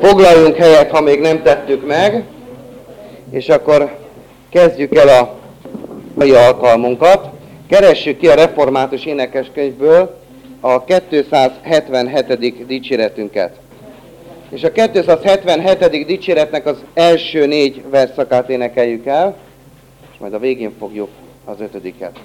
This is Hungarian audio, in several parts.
Foglaljunk helyet, ha még nem tettük meg, és akkor kezdjük el a mai alkalmunkat. Keressük ki a református énekeskönyvből a 277. dicséretünket. És a 277. dicséretnek az első 4 versszakát énekeljük el, és majd a végén fogjuk az 5-et.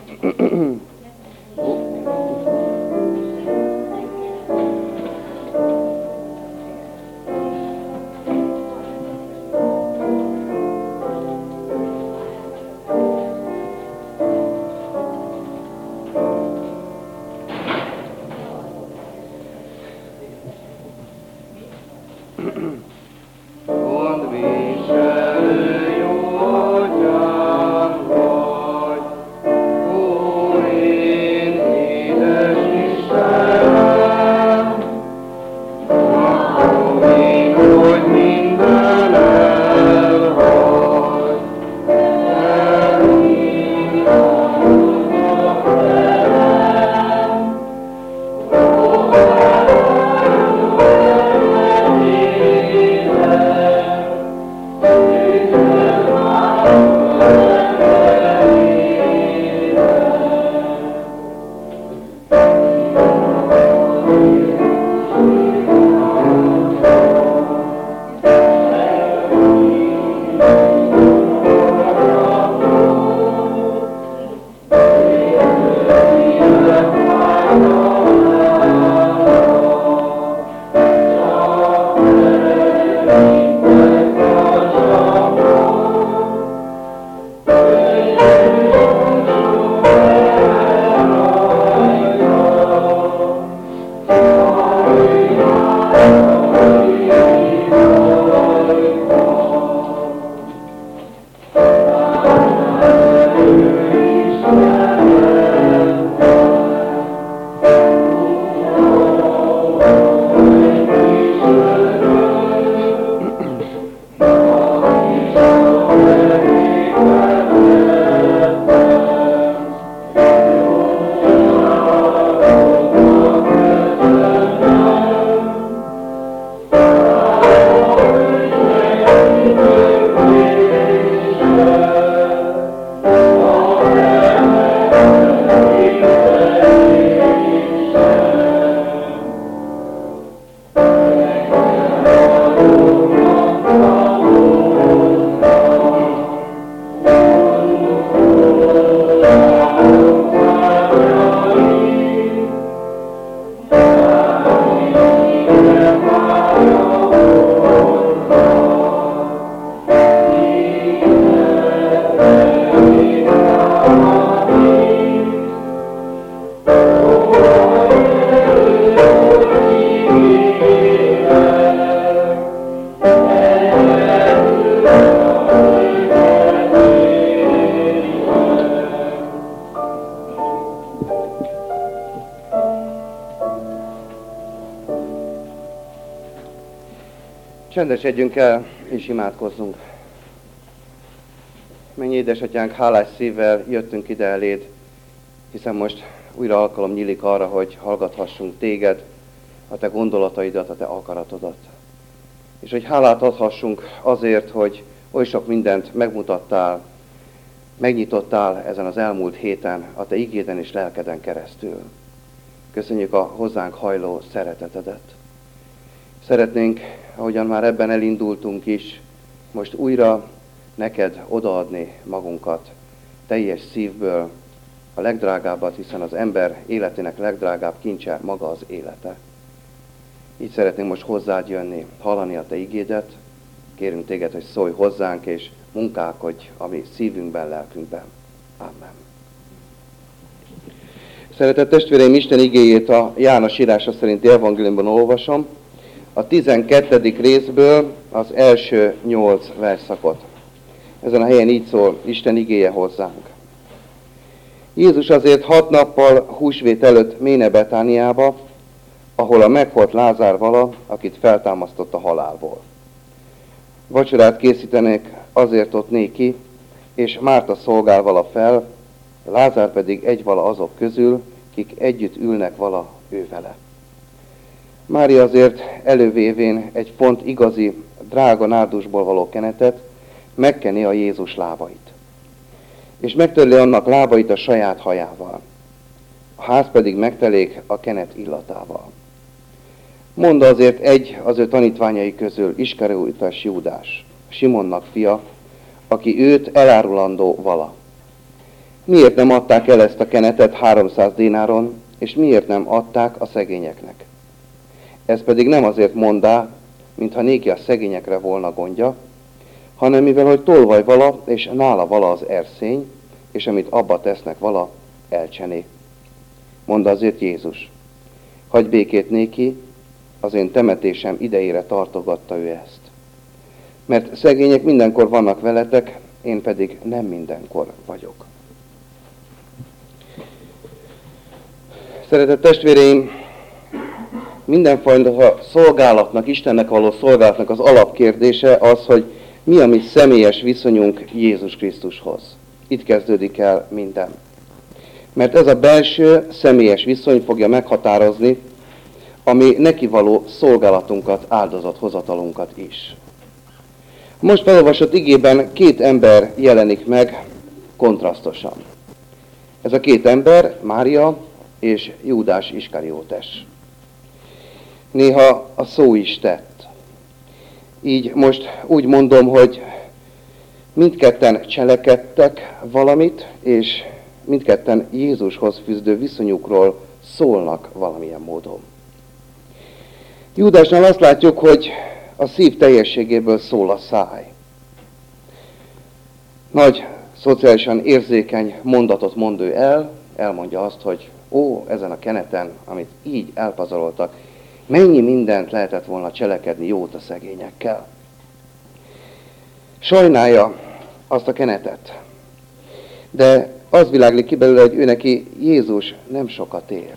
Csendesedjünk el, és imádkozzunk. Mennyi édesatyánk, hálás szívvel jöttünk ide eléd, hiszen most újra alkalom nyílik arra, hogy hallgathassunk téged, a te gondolataidat, a te akaratodat. És hogy hálát adhassunk azért, hogy oly sok mindent megmutattál, megnyitottál ezen az elmúlt héten, a te igéden és lelkeden keresztül. Köszönjük a hozzánk hajló szeretetedet. Szeretnénk, ahogyan már ebben elindultunk is, most újra neked odaadni magunkat teljes szívből, a legdrágábbat, hiszen az ember életének legdrágább kincse maga az élete. Így szeretnénk most hozzád jönni, hallani a te igédet, kérünk téged, hogy szólj hozzánk, és munkálkodj a mi szívünkben, lelkünkben. Amen. Szeretett testvéreim, Isten igéjét a János írása szerinti evangéliumban olvasom, a 12. részből az első 8 versszakot. Ezen a helyen így szól Isten igéje hozzánk. Jézus azért 6 nappal húsvét előtt méne Betániába, ahol a meghalt Lázár vala, akit feltámasztott a halálból. Vacsorát készítenek azért ott néki, és Márta szolgál vala fel, Lázár pedig egy vala azok közül, kik együtt ülnek vala ő vele. Mária azért elővévén egy pont igazi, drága nárdusból való kenetet, megkeni a Jézus lábait. És megtörli annak lábait a saját hajával. A ház pedig megtelik a kenet illatával. Mondta azért egy az ő tanítványai közül, Iskariótas Júdás, Simonnak fia, aki őt elárulandó vala. Miért nem adták el ezt a kenetet 300 dénáron, és miért nem adták a szegényeknek? Ez pedig nem azért mondá, mintha néki a szegényekre volna gondja, hanem mivel, hogy tolvaj vala, és nála vala az erszény, és amit abba tesznek vala, elcsené. Mondta azért Jézus, hagyj békét néki, az én temetésem idejére tartogatta ő ezt. Mert szegények mindenkor vannak veletek, én pedig nem mindenkor vagyok. Szeretett testvéreim, mindenfajta szolgálatnak, Istennek való szolgálatnak az alapkérdése az, hogy mi a mi személyes viszonyunk Jézus Krisztushoz. Itt kezdődik el minden. Mert ez a belső, személyes viszony fogja meghatározni ami neki való szolgálatunkat, áldozathozatalunkat is. Most felolvasott igében két ember jelenik meg kontrasztosan. Ez a két ember, Mária és Júdás Iskariótes. Néha a szó is tett. Így most úgy mondom, hogy mindketten cselekedtek valamit, és mindketten Jézushoz fűződő viszonyukról szólnak valamilyen módon. Júdásnál azt látjuk, hogy a szív teljességéből szól a száj. Nagy, szociálisan érzékeny mondatot mond ő el, elmondja azt, hogy ezen a keneten, amit így elpazaroltak, mennyi mindent lehetett volna cselekedni jót a szegényekkel. Sajnálja azt a kenetet, de az világlik ki belőle, hogy ő neki Jézus nem sokat ér.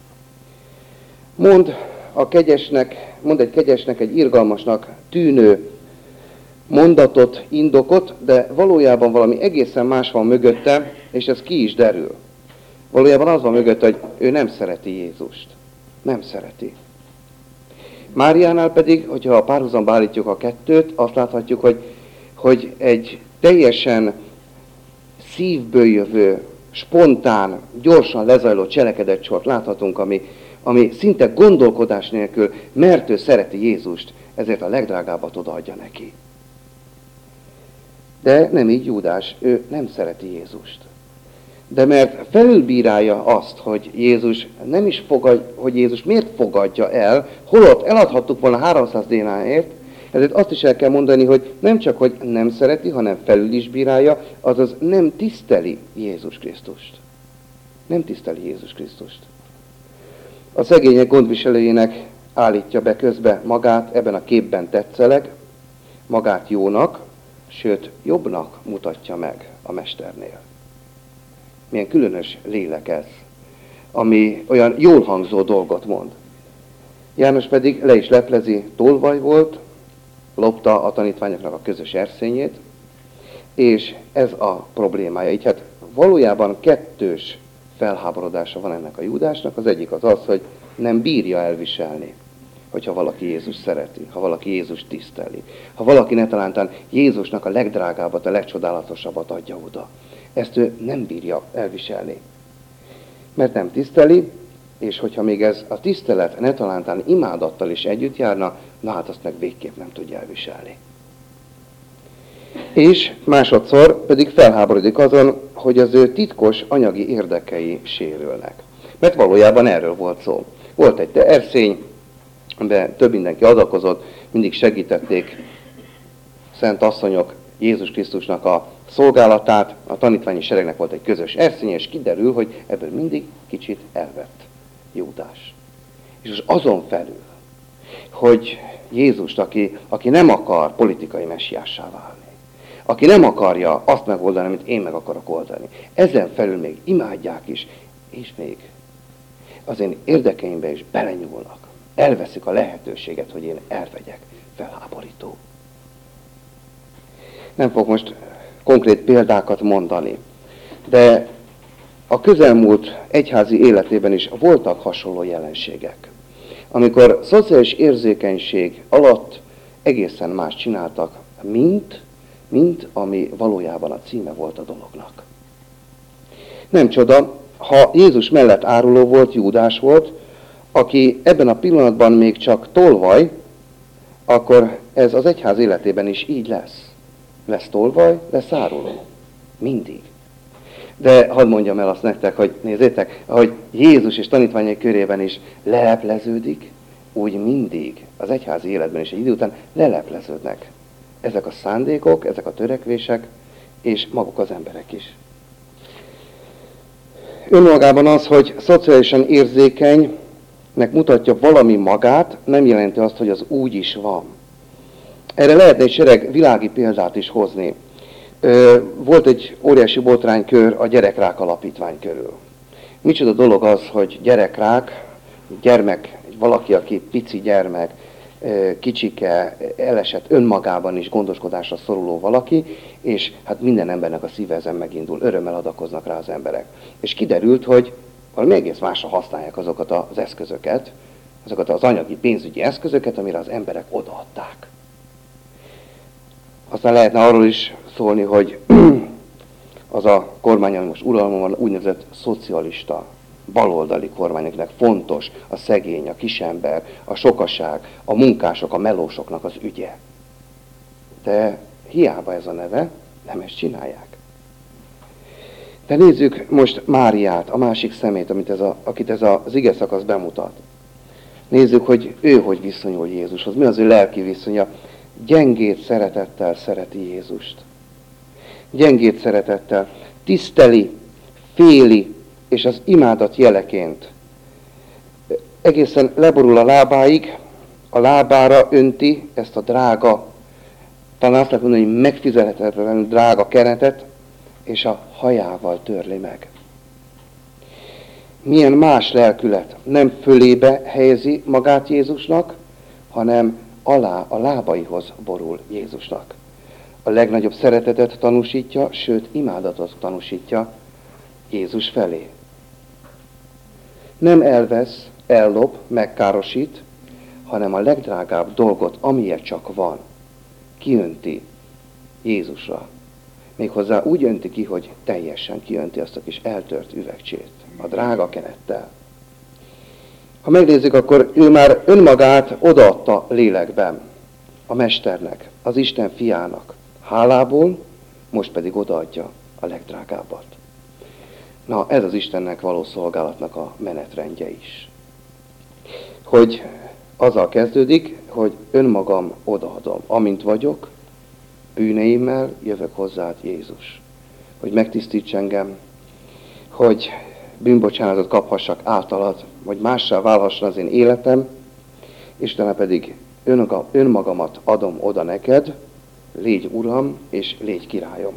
Mond egy kegyesnek, egy irgalmasnak tűnő mondatot, indokot, de valójában valami egészen más van mögötte, és ez ki is derül. Valójában az van mögötte, hogy ő nem szereti Jézust. Nem szereti. Máriánál pedig, hogyha a párhuzamba állítjuk a kettőt, azt láthatjuk, hogy egy teljesen szívből jövő, spontán, gyorsan lezajló cselekedetsort láthatunk, ami szinte gondolkodás nélkül, mert ő szereti Jézust, ezért a legdrágábbat odaadja neki. De nem így Júdás, ő nem szereti Jézust. De mert felülbírálja azt, hogy Jézus nem is hogy Jézus miért fogadja el, holott eladhattuk volna 300 dénárért, ezért azt is el kell mondani, hogy nem csak, hogy nem szereti, hanem felül is bírálja, azaz nem tiszteli Jézus Krisztust. Nem tiszteli Jézus Krisztust. A szegények gondviselőjének állítja be közbe magát, ebben a képben tetszeleg, magát jónak, sőt jobbnak mutatja meg a mesternél. Milyen különös lélek ez, ami olyan jól hangzó dolgot mond. János pedig le is leplezi, tolvaj volt, lopta a tanítványoknak a közös erszényét, és ez a problémája. Így hát valójában kettős felháborodása van ennek a Júdásnak. Az egyik az, hogy nem bírja elviselni, hogyha valaki Jézus szereti, ha valaki Jézus tiszteli, ha valaki netalántán Jézusnak a legdrágábbat, a legcsodálatosabbat adja oda. Ezt ő nem bírja elviselni. Mert nem tiszteli, és hogyha még ez a tisztelet netalántán imádattal is együtt járna, na hát azt meg végképp nem tudja elviselni. És másodszor pedig felháborodik azon, hogy az ő titkos anyagi érdekei sérülnek. Mert valójában erről volt szó. Volt egy erszény, de több mindenki adakozott, mindig segítették szent asszonyok Jézus Krisztusnak a szolgálatát, a tanítványi seregnek volt egy közös erszény, és kiderül, hogy ebből mindig kicsit elvett Júdás. És azon felül, hogy Jézust, aki nem akar politikai messiássá válni, aki nem akarja azt megoldani, amit én meg akarok oldani, ezen felül még imádják is, és még az én érdekeimbe is belenyúlnak. Elveszik a lehetőséget, hogy én elvegyek. Felháborító. Nem fogok most konkrét példákat mondani, de a közelmúlt egyházi életében is voltak hasonló jelenségek. amikor szociális érzékenység alatt egészen más csináltak, mint ami valójában a címe volt a dolognak. Nem csoda, ha Jézus mellett áruló volt, Júdás volt, aki ebben a pillanatban még csak tolvaj, akkor ez az egyház életében is így lesz. Lesz tolvaj, lesz áruló. Mindig. De hadd mondjam el azt nektek, hogy nézzétek, ahogy Jézus és tanítványai körében is lelepleződik, úgy mindig az egyházi életben is egy idő után lelepleződnek. Ezek a szándékok, ezek a törekvések, és maguk az emberek is. Önmagában az, hogy szociálisan érzékenynek mutatja valami magát, nem jelenti azt, hogy az úgy is van. Erre lehetne egy sereg világi példát is hozni. Volt egy óriási botránykör a Gyerekrák Alapítvány körül. Micsoda dolog az, hogy gyerekrák, gyermek, valaki, aki pici gyermek, kicsike, elesett önmagában is gondoskodásra szoruló valaki, és hát minden embernek a szíve ezen megindul, örömmel adakoznak rá az emberek. És kiderült, hogy valami egész másra használják azokat az eszközöket, azokat az anyagi, pénzügyi eszközöket, amire az emberek odaadták. Aztán lehetne arról is szólni, hogy az a kormány, ami most uralmon van, úgynevezett szocialista, baloldali kormányoknak fontos a szegény, a kisember, a sokaság, a munkások, a melósoknak az ügye. De hiába ez a neve, nem ezt csinálják. De nézzük most Máriát, a másik szemét, akit ez az ige szakasz bemutat. Nézzük, hogy ő hogy viszonyul Jézushoz. Mi az ő lelki viszonya? Gyengét szeretettel szereti Jézust. Gyengét szeretettel. Tiszteli, féli, és az imádat jeleként. Egészen leborul a lábáig, a lábára önti ezt a drága, talán azt lehet mondani, hogy megfizethetetlen drága kenetet, és a hajával törli meg. Milyen más lelkület. Nem fölébe helyezi magát Jézusnak, hanem alá, a lábaihoz borul Jézusnak. A legnagyobb szeretetet tanúsítja, sőt, imádatot tanúsítja Jézus felé. Nem elvesz, ellop, megkárosít, hanem a legdrágább dolgot, amilyen csak van, kiönti Jézusra. Méghozzá úgy önti ki, hogy teljesen kiönti azt a kis eltört üvegcsét, a drága kenettel. Ha megnézzük, akkor ő már önmagát odaadta lélekben a Mesternek, az Isten fiának. Hálából, most pedig odaadja a legdrágábbat. Na, ez az Istennek való szolgálatnak a menetrendje is. Hogy azzal kezdődik, hogy önmagam odaadom. Amint vagyok, bűneimmel jövök hozzád, Jézus. Hogy megtisztíts engem, hogy bűnbocsánatot kaphassak általad, hogy mássá válhasson az én életem, és utána pedig önmagamat adom oda neked, légy Uram, és légy Királyom.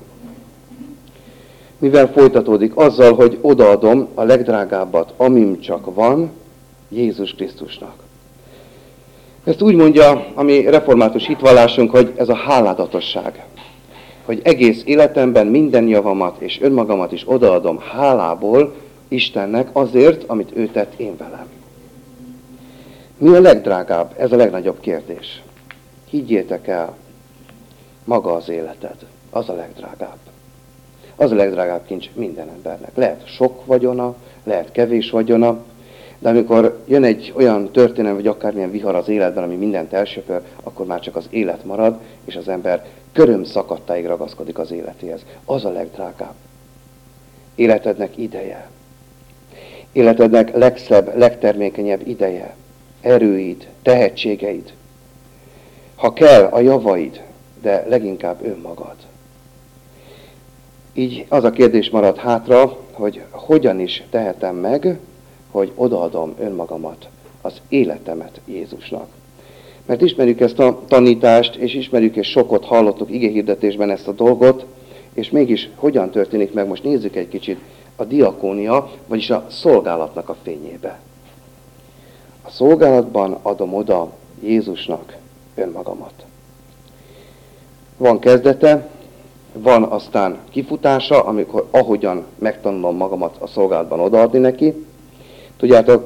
Mivel folytatódik? Azzal, hogy odaadom a legdrágábbat, amim csak van, Jézus Krisztusnak. Ezt úgy mondja a mi református hitvallásunk, hogy ez a háládatosság. Hogy egész életemben minden javamat és önmagamat is odaadom hálából Istennek azért, amit ő tett én velem. Mi a legdrágább? Ez a legnagyobb kérdés. Higgyétek el, maga az életed, az a legdrágább. Az a legdrágább kincs minden embernek. Lehet sok vagyona, lehet kevés vagyona, de amikor jön egy olyan történet, vagy akármilyen vihar az életben, ami mindent elsöpör, akkor már csak az élet marad, és az ember köröm szakadtáig ragaszkodik az életéhez. Az a legdrágább. Életednek ideje. Életednek legszebb, legtermékenyebb ideje. Erőid, tehetségeid. Ha kell, a javaid, de leginkább önmagad. Így az a kérdés marad hátra, hogy hogyan is tehetem meg, hogy odaadom önmagamat, az életemet Jézusnak. Mert ismerjük ezt a tanítást, és ismerjük, és sokat hallottuk igehirdetésben ezt a dolgot, és mégis hogyan történik meg, most nézzük egy kicsit a diakónia, vagyis a szolgálatnak a fényébe. A szolgálatban adom oda Jézusnak önmagamat. Van kezdete, van aztán kifutása, amikor ahogyan megtanulom magamat a szolgálatban odaadni neki. Tudjátok,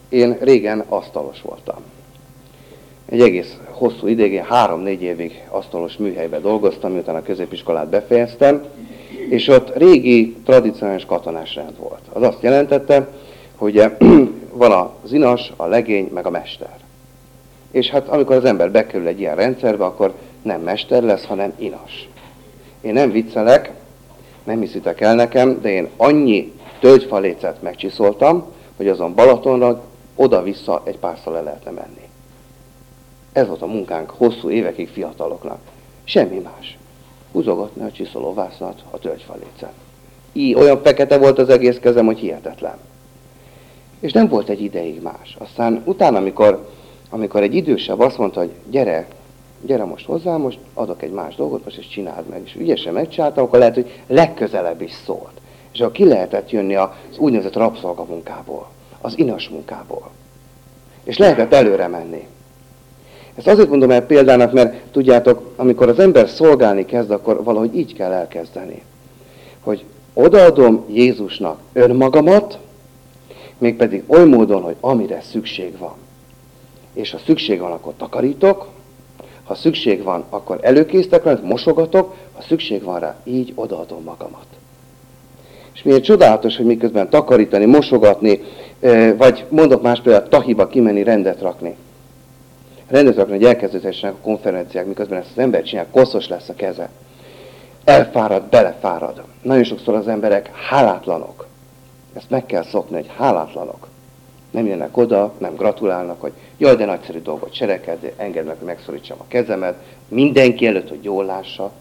én régen asztalos voltam. Egy egész hosszú ideig, 3-4 évig asztalos műhelyben dolgoztam, miután a középiskolát befejeztem, és ott régi, tradicionális katonás rend volt. Az azt jelentette, hogy van az inas, a legény, meg a mester. És hát amikor az ember bekerül egy ilyen rendszerbe, akkor nem mester lesz, hanem inas. Én nem viccelek, nem hiszitek el nekem, de én annyi tölgyfalécet megcsiszoltam, hogy azon Balatonra oda-vissza egy párszor le lehetne menni. Ez volt a munkánk hosszú évekig fiataloknak. Semmi más. Húzogatni a csiszolóvásznat a tölgyfalécen. Olyan fekete volt az egész kezem, hogy hihetetlen. És nem volt egy ideig más. Aztán utána, amikor egy idősebb azt mondta, hogy gyere most hozzám, most adok egy más dolgot, most ezt csináld meg. És ügyesen megcsináltam, akkor lehet, hogy legközelebb is szólt. És akkor ki lehetett jönni az úgynevezett rabszolgamunkából, az inas munkából. És lehetett előre menni. Ezt azért mondom el példának, mert tudjátok, amikor az ember szolgálni kezd, akkor valahogy így kell elkezdeni. Hogy odaadom Jézusnak önmagamat, mégpedig oly módon, hogy amire szükség van. És ha szükség van, akkor takarítok, ha szükség van, akkor előkészítek, mosogatok, ha szükség van rá, így odaadom magamat. És miért csodálatos, hogy miközben takarítani, mosogatni, vagy mondok más példát, tahiba kimenni, rendet rakni. Rendet rakni, hogy elkezdődhessenek a konferenciák, miközben ezt az ember csinál, koszos lesz a keze. Elfárad, belefárad. Nagyon sokszor az emberek hálátlanok. Ezt meg kell szokni, hogy hálátlanok. Nem jönnek oda, nem gratulálnak, hogy jaj, de nagyszerű dolgot cseleked, engedd meg, hogy megszorítsam a kezemet, mindenki előtt, hogy jól lássa,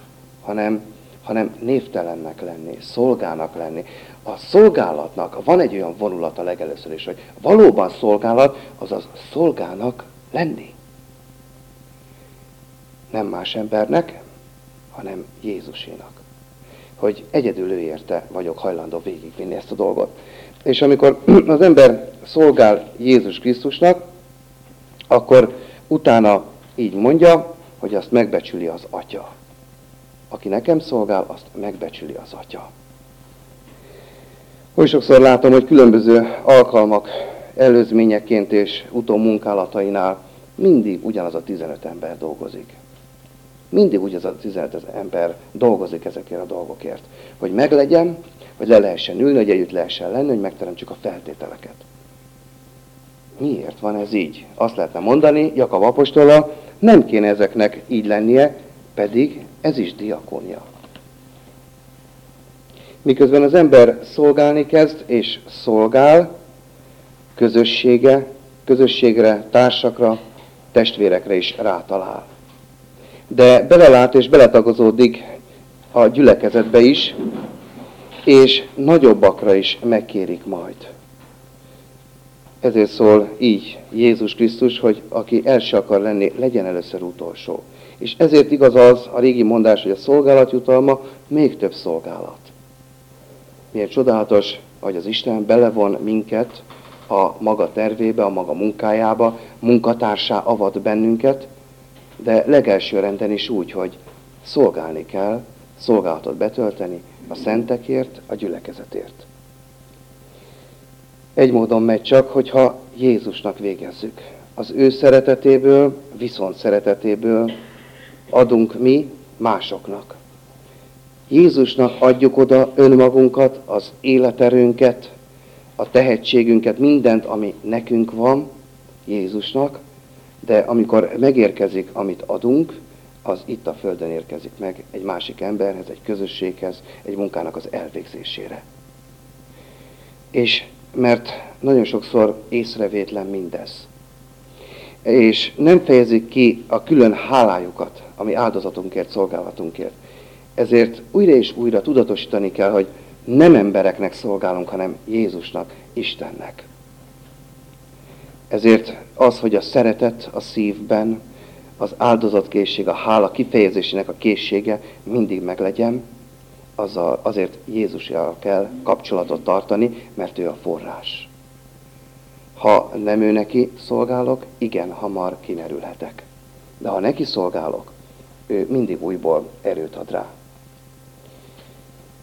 hanem névtelennek lenni, szolgának lenni. A szolgálatnak van egy olyan vonulata legelőször is, hogy valóban szolgálat, azaz szolgának lenni. Nem más embernek, hanem Jézusénak. Hogy egyedül ő érte vagyok hajlandó végigvinni ezt a dolgot. És amikor az ember szolgál Jézus Krisztusnak, akkor utána így mondja, hogy azt megbecsüli az Atya. Aki nekem szolgál, azt megbecsüli az Atya. Oly sokszor látom, hogy különböző alkalmak előzményeként és utómunkálatainál mindig ugyanaz a 15 ember dolgozik. Mindig ugyanaz a 15 ember dolgozik ezekért a dolgokért. Hogy meglegyen, hogy le lehessen ülni, hogy együtt lehessen lenni, hogy megteremtsük a feltételeket. Miért van ez így? Azt lehetne mondani, Jakab apostollal, nem kéne ezeknek így lennie, pedig ez is diakónia. Miközben az ember szolgálni kezd, és szolgál, közösségre, társakra, testvérekre is rátalál. De belelát és beletagozódik a gyülekezetbe is, és nagyobbakra is megkérik majd. Ezért szól így Jézus Krisztus, hogy aki első akar lenni, legyen először utolsó. És ezért igaz az a régi mondás, hogy a szolgálat jutalma még több szolgálat. Milyen csodálatos, hogy az Isten belevon minket a maga tervébe, a maga munkájába, munkatársá avat bennünket, de legelső renden is úgy, hogy szolgálni kell, szolgálatot betölteni a szentekért, a gyülekezetért. Egy módon megy csak, hogyha Jézusnak végezzük. Az ő szeretetéből, viszont szeretetéből adunk mi másoknak. Jézusnak adjuk oda önmagunkat, az életerőnket, a tehetségünket, mindent, ami nekünk van, Jézusnak, de amikor megérkezik, amit adunk, az itt a földön érkezik meg egy másik emberhez, egy közösséghez, egy munkának az elvégzésére. És mert nagyon sokszor észrevétlen mindez. És nem fejezik ki a külön hálájukat, ami áldozatunkért, szolgálatunkért. Ezért újra és újra tudatosítani kell, hogy nem embereknek szolgálunk, hanem Jézusnak, Istennek. Ezért az, hogy a szeretet a szívben, az áldozatkészség, a hála kifejezésének a készsége mindig meglegyen, azért Jézussal kell kapcsolatot tartani, mert ő a forrás. Ha nem ő neki szolgálok, igen, hamar kimerülhetek. De ha neki szolgálok, ő mindig újból erőt ad rá.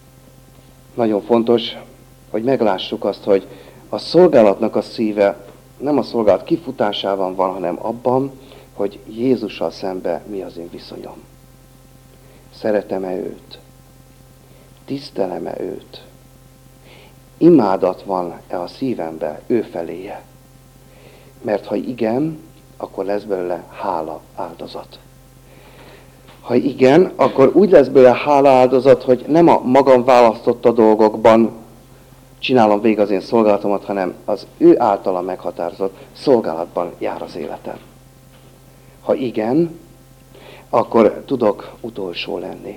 Nagyon fontos, hogy meglássuk azt, hogy a szolgálatnak a szíve nem a szolgálat kifutásában van, hanem abban, hogy Jézussal szembe mi az én viszonyom. Szeretem-e őt? Tisztelem-e őt? Imádat van-e a szívemben ő feléje? Mert ha igen, akkor lesz belőle hála áldozat. Ha igen, akkor úgy lesz belőle hála áldozat, hogy nem a magam választotta dolgokban csinálom végig az én szolgálatomat, hanem az ő általa meghatározott szolgálatban jár az életem. Ha igen, akkor tudok utolsó lenni.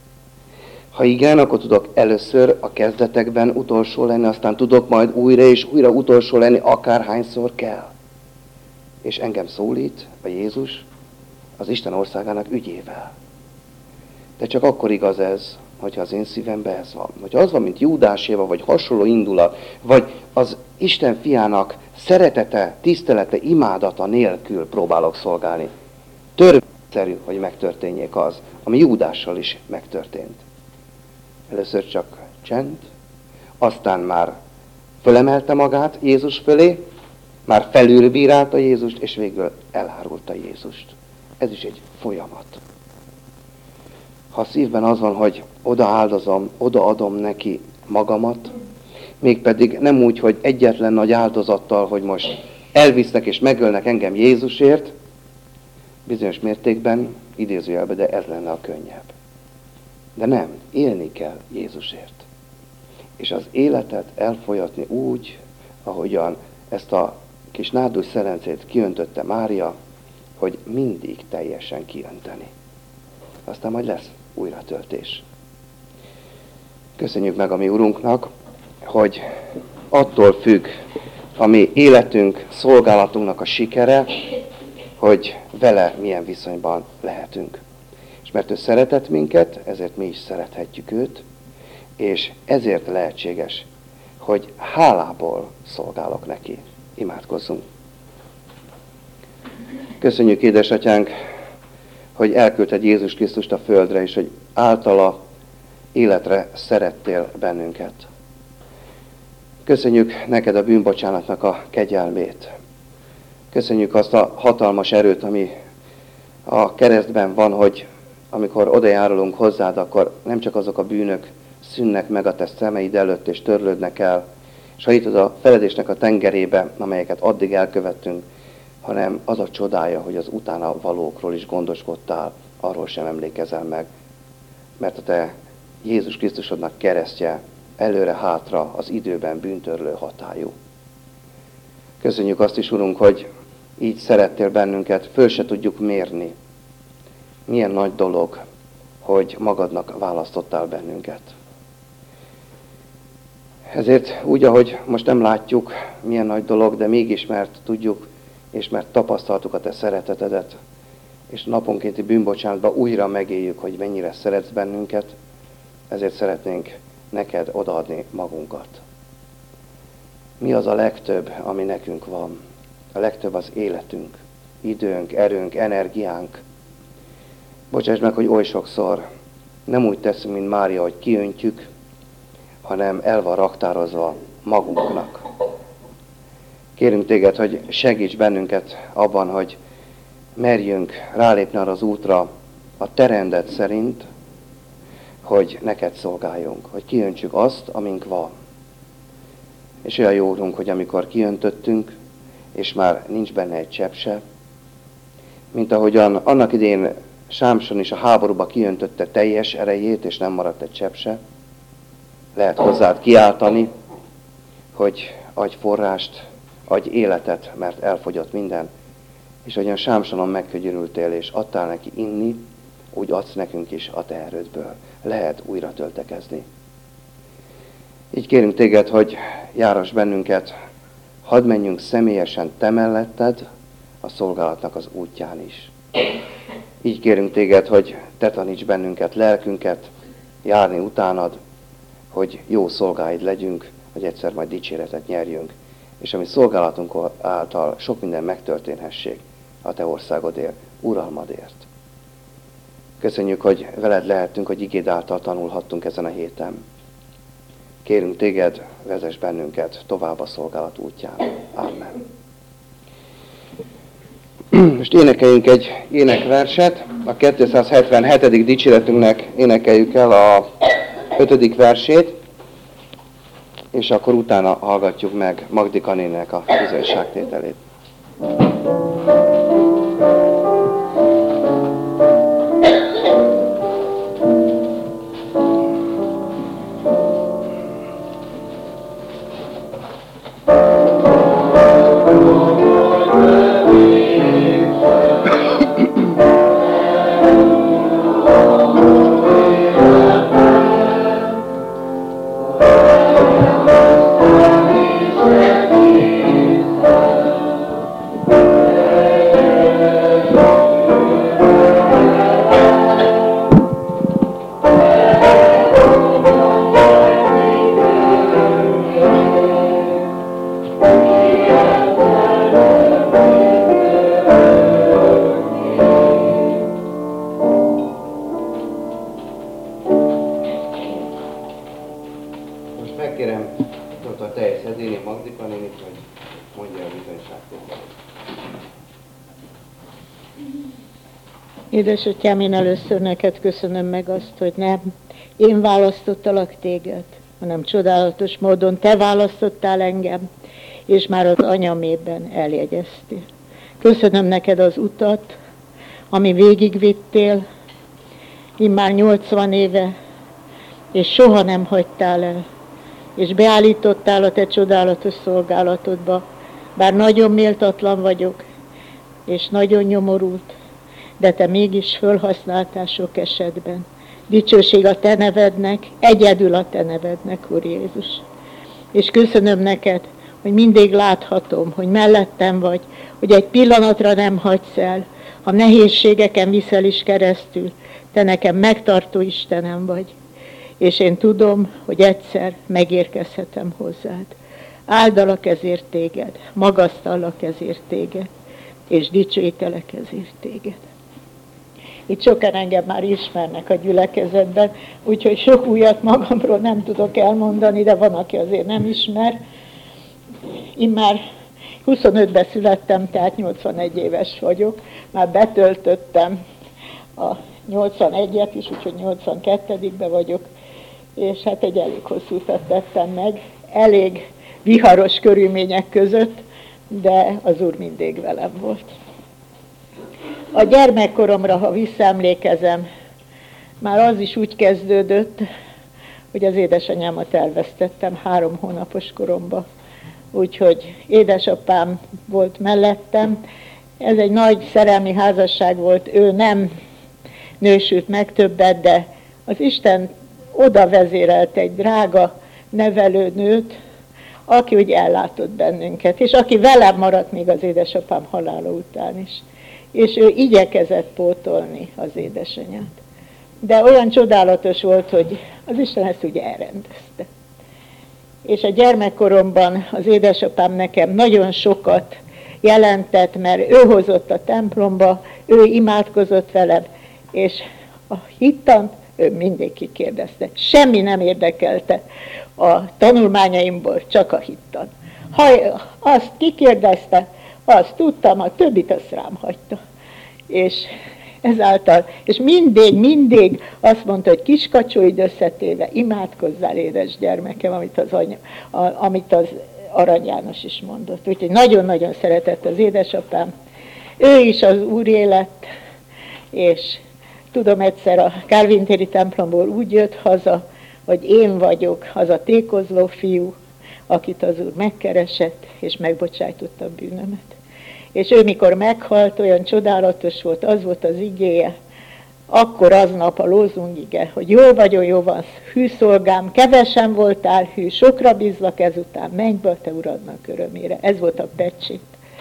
Ha igen, akkor tudok először a kezdetekben utolsó lenni, aztán tudok majd újra és újra utolsó lenni, akárhányszor kell. És engem szólít a Jézus az Isten országának ügyével. De csak akkor igaz ez, hogyha az én szívemben ez van. Hogyha az van, mint Júdáséva, vagy hasonló indulat, vagy az Isten fiának szeretete, tisztelete, imádata nélkül próbálok szolgálni. Törvényszerű, hogy megtörténjék az, ami Júdással is megtörtént. Először csak csend, aztán már fölemelte magát Jézus fölé, már felülbírálta Jézust, és végül elárulta Jézust. Ez is egy folyamat. Ha a szívben az van, hogy odaadom neki magamat, mégpedig nem úgy, hogy egyetlen nagy áldozattal, hogy most elvisznek és megölnek engem Jézusért, bizonyos mértékben, idézőjelben, de ez lenne a könnyebb. De nem, élni kell Jézusért. És az életet elfolyatni úgy, ahogyan ezt a kis nárdus szelencét kiöntötte Mária, hogy mindig teljesen kiönteni. Aztán majd lesz újratöltés. Köszönjük meg a mi Urunknak, hogy attól függ a mi életünk, szolgálatunknak a sikere, hogy vele milyen viszonyban lehetünk. És mert ő szeretett minket, ezért mi is szerethetjük őt, és ezért lehetséges, hogy hálából szolgálok neki. Imádkozzunk. Köszönjük, édesatyánk, hogy elküldted Jézus Krisztust a földre, és hogy általa életre szerettél bennünket. Köszönjük neked a bűnbocsánatnak a kegyelmét. Köszönjük azt a hatalmas erőt, ami a keresztben van, hogy amikor odajárulunk hozzád, akkor nem csak azok a bűnök szűnnek meg a te szemeid előtt, és törlődnek el, és hajítod a feledésnek a tengerébe, amelyeket addig elkövettünk, hanem az a csodája, hogy az utána valókról is gondoskodtál, arról sem emlékezel meg. Mert a te Jézus Krisztusodnak keresztje előre-hátra az időben bűntörlő hatályú. Köszönjük azt is, Urunk, hogy így szerettél bennünket, föl se tudjuk mérni. Milyen nagy dolog, hogy magadnak választottál bennünket. Ezért úgy, ahogy most nem látjuk, milyen nagy dolog, de mégis mert tudjuk, és mert tapasztaltuk a te szeretetedet, és naponkénti bűnbocsánatban újra megéljük, hogy mennyire szeretsz bennünket, ezért szeretnénk neked odaadni magunkat. Mi az a legtöbb, ami nekünk van? A legtöbb az életünk, időnk, erőnk, energiánk. Bocsáss meg, hogy oly sokszor nem úgy teszünk, mint Mária, hogy kiöntjük, hanem el van raktározva magunknak. Kérünk téged, hogy segíts bennünket abban, hogy merjünk rálépni arra az útra a te rendet szerint, hogy neked szolgáljunk, hogy kiöntsük azt, amink van. És olyan jó, Urunk, hogy amikor kiöntöttünk, és már nincs benne egy csepp se, mint ahogyan annak idén Sámson is a háborúba kiöntötte teljes erejét, és nem maradt egy csepp se, lehet hozzád kiáltani, hogy adj forrást, adj életet, mert elfogyott minden, és ahogyan Sámsonon megkögyörültél, és adtál neki inni, úgy adsz nekünk is a te erődből. Lehet újra töltekezni. Így kérünk téged, hogy járass bennünket, hadd menjünk személyesen te melletted a szolgálatnak az útján is. Így kérünk téged, hogy te taníts bennünket, lelkünket járni utánad, hogy jó szolgáid legyünk, hogy egyszer majd dicséretet nyerjünk, és ami szolgálatunk által sok minden megtörténhessék a te országodért, uralmadért. Köszönjük, hogy veled lehetünk, hogy igéd által tanulhattunk ezen a héten. Kérünk téged, vezess bennünket tovább a szolgálat útján. Amen. Most énekeljünk egy énekverset, a 277. dicséretünknek énekeljük el a 5. versét, és akkor utána hallgatjuk meg Magdika néninek a bizonyságtételét. Édesatyám, én először neked köszönöm meg azt, hogy nem én választottalak téged, hanem csodálatos módon te választottál engem, és már az anyamében eljegyeztél. Köszönöm neked az utat, ami végigvittél, immár 80 éve, és soha nem hagytál el, és beállítottál a te csodálatos szolgálatodba, bár nagyon méltatlan vagyok, és nagyon nyomorult, de te mégis fölhasználtál sok esetben. Dicsőség a te nevednek, egyedül a te nevednek, Úr Jézus. És köszönöm neked, hogy mindig láthatom, hogy mellettem vagy, hogy egy pillanatra nem hagysz el, ha nehézségeken viszel is keresztül, te nekem megtartó Istenem vagy. És én tudom, hogy egyszer megérkezhetem hozzád. Áldalak ezért téged, magasztallak ezért téged, és dicsőítelek ezért téged. Itt sokan engem már ismernek a gyülekezetben, úgyhogy sok újat magamról nem tudok elmondani, de van, aki azért nem ismer. Immár 25-ben születtem, tehát 81 éves vagyok. Már betöltöttem a 81-et is, úgyhogy 82-ben vagyok, és hát egy elég hosszú utat tettem meg, elég viharos körülmények között, de az Úr mindig velem volt. A gyermekkoromra, ha visszaemlékezem, már az is úgy kezdődött, hogy az édesanyámat elvesztettem 3 hónapos koromban. Úgyhogy édesapám volt mellettem. Ez egy nagy szerelmi házasság volt, ő nem nősült meg többet, de az Isten oda vezérelt egy drága nevelőnőt, aki úgy ellátott bennünket, és aki velem maradt még az édesapám halála után is. És ő igyekezett pótolni az édesanyát. De olyan csodálatos volt, hogy az Isten ezt ugye elrendezte. És a gyermekkoromban az édesapám nekem nagyon sokat jelentett, mert ő hozott a templomba, ő imádkozott velem, és a hittant ő mindig kikérdezte. Semmi nem érdekelte a tanulmányaimból, csak a hittan. Ha azt kikérdezte, azt tudtam, a többit azt rám hagyta. És ezáltal, és mindig azt mondta, hogy kiskacsóid összetéve, imádkozzál, édes gyermekem, amit az Arany János is mondott. Úgyhogy nagyon-nagyon szeretett az édesapám. Ő is az Úré lett, és tudom, egyszer a Kálvin téri templomból úgy jött haza, hogy én vagyok az a tékozló fiú, akit az Úr megkeresett, és megbocsájtotta a bűnömet. És ő mikor meghalt, olyan csodálatos volt, az volt az igéje, akkor aznap a lózungige, hogy jól vagyok, jó van, hű szolgám, kevesen voltál hű, sokra bízlak ezután, menj be a te uradnak örömére. Ez volt a pecsét.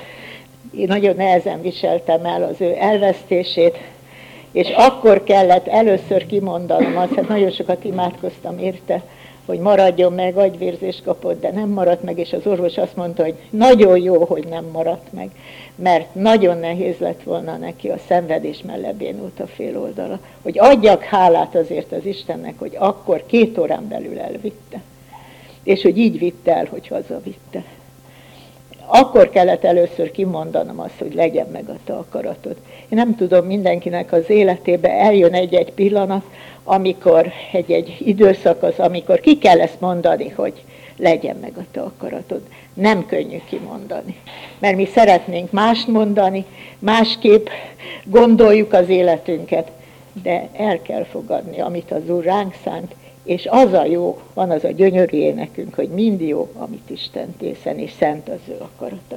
Én nagyon nehezen viseltem el az ő elvesztését, és akkor kellett először kimondanom azt, hát nagyon sokat imádkoztam érte, hogy maradjon meg, agyvérzést kapott, de nem maradt meg, és az orvos azt mondta, hogy nagyon jó, hogy nem maradt meg, mert nagyon nehéz lett volna neki, a szenvedés mellett bénult a fél oldala. Hogy adjak hálát azért az Istennek, hogy akkor 2 órán belül elvitte. És hogy így vitte el, hogy hazavitte. akkor kellett először kimondanom azt, hogy legyen meg a te akaratod. Én nem tudom, mindenkinek az életébe eljön egy-egy pillanat, amikor egy időszak az, amikor ki kell ezt mondani, hogy legyen meg a te akaratod. Nem könnyű kimondani, mert mi szeretnénk mást mondani, másképp gondoljuk az életünket, de el kell fogadni, amit az Úr ránk szánt, és az a jó, van az a gyönyörű énekünk, hogy mind jó, amit Isten tészen, és szent az ő akarata.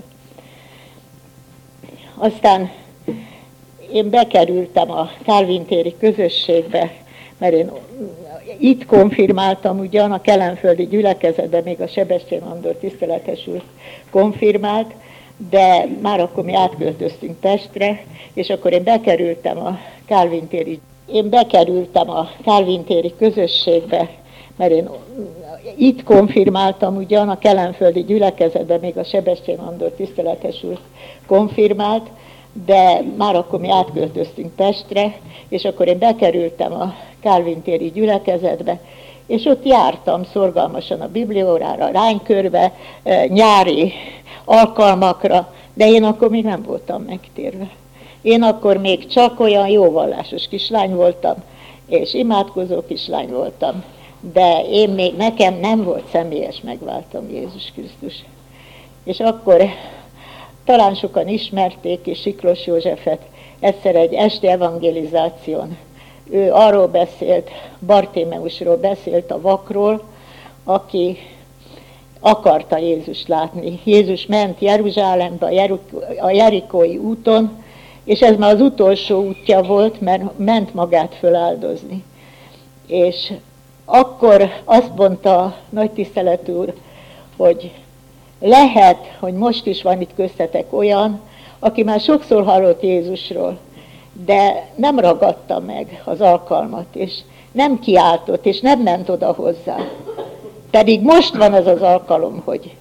Aztán én bekerültem a Kálvin téri közösségbe, mert én itt konfirmáltam ugyan, a kelenföldi gyülekezetben még a Sebestyén Andor tiszteletes úr konfirmált, de már akkor mi átköltöztünk Pestre, és akkor én bekerültem a Kálvin téri közösségbe, mert én itt konfirmáltam ugyan, a kelenföldi gyülekezetben még a Sebestyén Andor tiszteletes úr konfirmált, de már akkor mi átköltöztünk Pestre, és akkor én bekerültem a Kálvin téri gyülekezetbe, és ott jártam szorgalmasan a bibliórára, ránykörbe, nyári alkalmakra, de én akkor még nem voltam megtérve. Én akkor még csak olyan jóvallásos kislány voltam, és imádkozó kislány voltam, de nekem nem volt személyes megváltom Jézus Krisztus. És akkor talán sokan ismerték, és Siklós Józsefet egyszer egy esti evangelizáción. Ő arról beszélt, Bartémeusról beszélt, a vakról, aki akarta Jézust látni. Jézus ment Jeruzsálembe a Jerikói úton, és ez már az utolsó útja volt, mert ment magát föláldozni. És akkor azt mondta a nagy tiszteletű úr, hogy lehet, hogy most is van itt köztetek olyan, aki már sokszor hallott Jézusról, de nem ragadta meg az alkalmat, és nem kiáltott, és nem ment oda hozzá. Pedig most van az az alkalom, hogy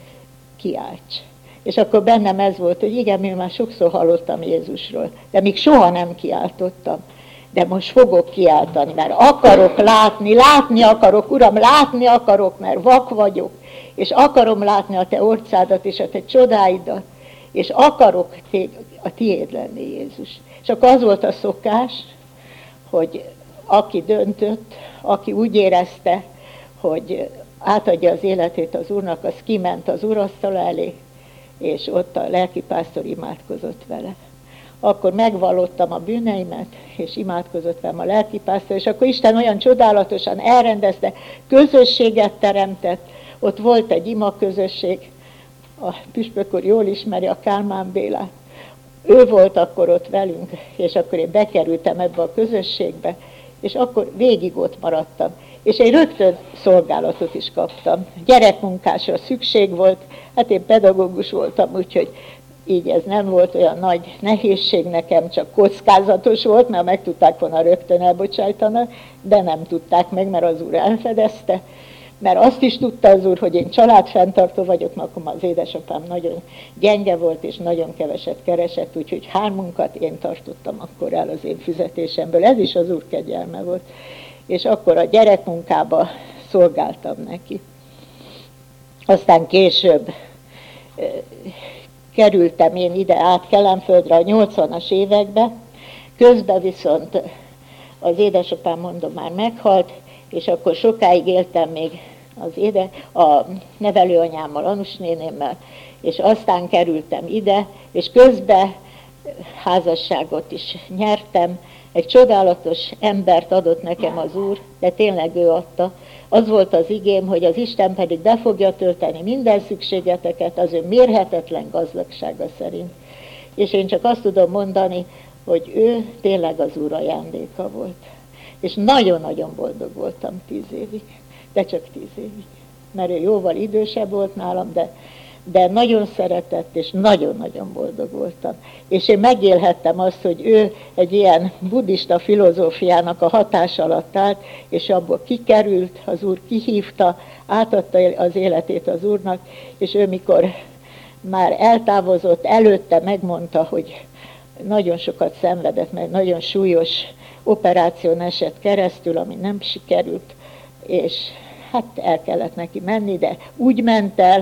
kiálts. És akkor bennem ez volt, hogy igen, én már sokszor hallottam Jézusról, de még soha nem kiáltottam. De most fogok kiáltani, mert akarok látni akarok, Uram, látni akarok, mert vak vagyok, és akarom látni a te orcádat és a te csodáidat, és akarok a tiéd lenni, Jézus. És akkor az volt a szokás, hogy aki döntött, aki úgy érezte, hogy átadja az életét az Úrnak, az kiment az úrasztal elé, és ott a lelkipásztor imádkozott vele. Akkor megvallottam a bűneimet, és imádkozott velem a lelkipásztor, és akkor Isten olyan csodálatosan elrendezte, közösséget teremtett, ott volt egy ima közösség, a püspök úr jól ismeri a Kálmán Bélát, ő volt akkor ott velünk, és akkor én bekerültem ebbe a közösségbe, és akkor végig ott maradtam. És én rögtön szolgálatot is kaptam. Gyerekmunkásra szükség volt, hát én pedagógus voltam, úgyhogy így ez nem volt olyan nagy nehézség nekem, csak kockázatos volt, mert meg tudták volna rögtön elbocsájtani, de nem tudták meg, mert az Úr elfedezte. Mert azt is tudta az Úr, hogy én családfenntartó vagyok, mert akkor az édesapám nagyon gyenge volt, és nagyon keveset keresett, úgyhogy 3 én tartottam akkor el az én fizetésemből. Ez is az Úr kegyelme volt. És akkor a gyerekmunkába szolgáltam neki. Aztán később kerültem én ide át Kelenföldre a 80-as évekbe, közben viszont az édesapám, mondom, már meghalt, és akkor sokáig éltem még a nevelőanyámmal, Anus nénémmel, és aztán kerültem ide, és közben házasságot is nyertem, egy csodálatos embert adott nekem az Úr, de tényleg ő adta. Az volt az igém, hogy az Isten pedig be fogja tölteni minden szükségeteket az ő mérhetetlen gazdagsága szerint. És én csak azt tudom mondani, hogy ő tényleg az Úr ajándéka volt. És nagyon-nagyon boldog voltam 10 évig, de csak 10 évig. Mert ő jóval idősebb volt nálam, de nagyon szeretett, és nagyon-nagyon boldog voltam. És én megélhettem azt, hogy ő egy ilyen buddhista filozófiának a hatása alatt állt, és abból kikerült, az Úr kihívta, átadta az életét az Úrnak, és ő mikor már eltávozott, előtte megmondta, hogy nagyon sokat szenvedett, mert nagyon súlyos operáción esett keresztül, ami nem sikerült, és hát el kellett neki menni, de úgy ment el,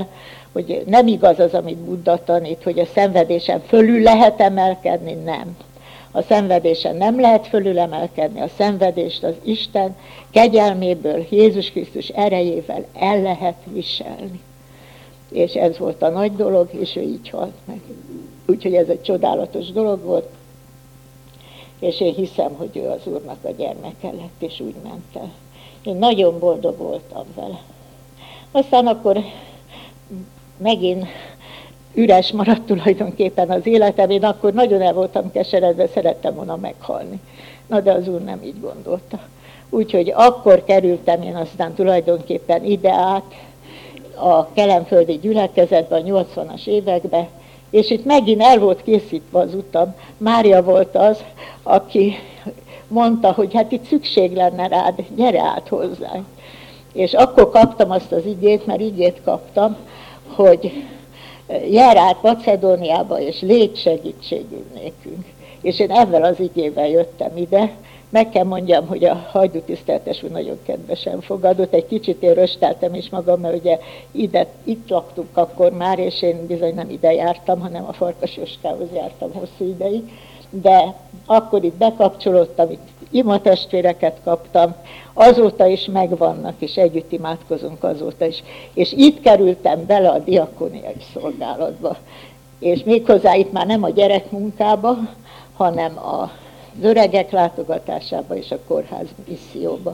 hogy nem igaz az, amit Buddha tanít, hogy a szenvedésen fölül lehet emelkedni, nem. A szenvedésen nem lehet fölülemelkedni, a szenvedést az Isten kegyelméből, Jézus Krisztus erejével el lehet viselni. És ez volt a nagy dolog, és ő így halt meg. Úgyhogy ez egy csodálatos dolog volt, és én hiszem, hogy ő az Úrnak a gyermeke lett, és úgy ment el. Én nagyon boldog voltam vele. Aztán akkor megint üres maradt tulajdonképpen az életem, én akkor nagyon el voltam keseredve, szerettem volna meghalni. Na de az Úr nem így gondolta. Úgyhogy akkor kerültem én aztán tulajdonképpen ide át a kelenföldi gyülekezetbe a 80-as évekbe, és itt megint el volt készítve az utam. Mária volt az, aki mondta, hogy hát itt szükség lenne rád, gyere át hozzánk. És akkor kaptam azt az igét, mert igét kaptam, hogy jár át Macedóniába, és légy segítségül nékünk. És én ezzel az igével jöttem ide. Meg kell mondjam, hogy a hajdútiszteltes úr nagyon kedvesen fogadott. Egy kicsit én rösteltem is magam, mert ugye itt laktunk akkor már, és én bizony nem ide jártam, hanem a Farkas Jóskához jártam hosszú ideig. De akkor itt bekapcsolódtam, itt imatestvéreket kaptam, azóta is megvannak, és együtt imádkozunk azóta is. És itt kerültem bele a diakóniai szolgálatba. És méghozzá itt már nem a gyerekmunkába, hanem az öregek látogatásába és a kórház misszióba.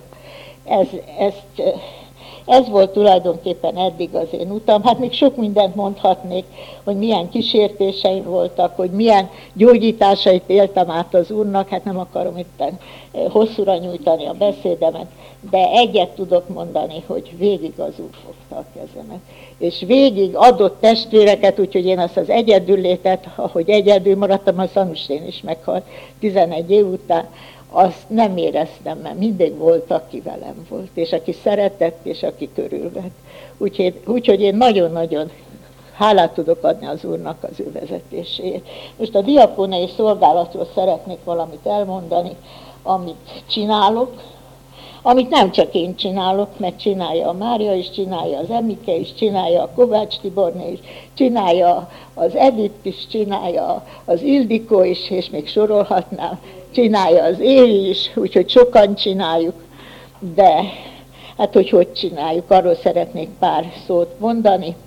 Ez volt tulajdonképpen eddig az én utam. Hát még sok mindent mondhatnék, hogy milyen kísértéseim voltak, hogy milyen gyógyításait éltem át az Úrnak, hát nem akarom itt hosszúra nyújtani a beszédemet, de egyet tudok mondani, hogy végig az Úr fogta a kezemet. És végig adott testvéreket, úgyhogy én azt az egyedüllétet, ahogy egyedül maradtam, a Szanusén is meghalt 11 év után, azt nem éreztem, mert mindig volt, aki velem volt, és aki szeretett, és aki körülvett. Úgyhogy én nagyon-nagyon hálát tudok adni az Úrnak az ő vezetéséért. Most a diakóniai szolgálatról szeretnék valamit elmondani, amit csinálok, amit nem csak én csinálok, mert csinálja a Mária is, csinálja az Emike is, csinálja a Kovács Tiborné is, csinálja az Edith is, csinálja az Ildikó is, és még sorolhatnám, csinálja az Évi is, úgyhogy sokan csináljuk, de hát hogy csináljuk, arról szeretnék pár szót mondani.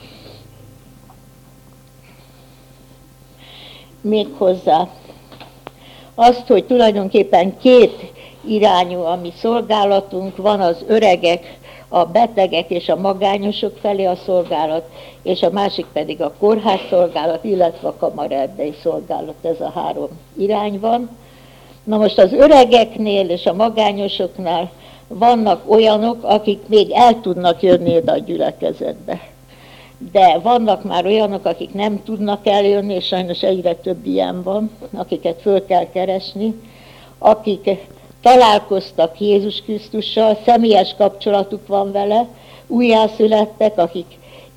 Méghozzá azt, hogy tulajdonképpen két irányú a mi szolgálatunk, van az öregek, a betegek és a magányosok felé a szolgálat, és a másik pedig a kórház szolgálat, illetve a kamaraerdei szolgálat, ez a három irány van. Na most az öregeknél és a magányosoknál vannak olyanok, akik még el tudnak jönni oda a gyülekezetbe. De vannak már olyanok, akik nem tudnak eljönni, és sajnos egyre több ilyen van, akiket föl kell keresni, akik találkoztak Jézus Krisztussal, személyes kapcsolatuk van vele, újjászülettek, akik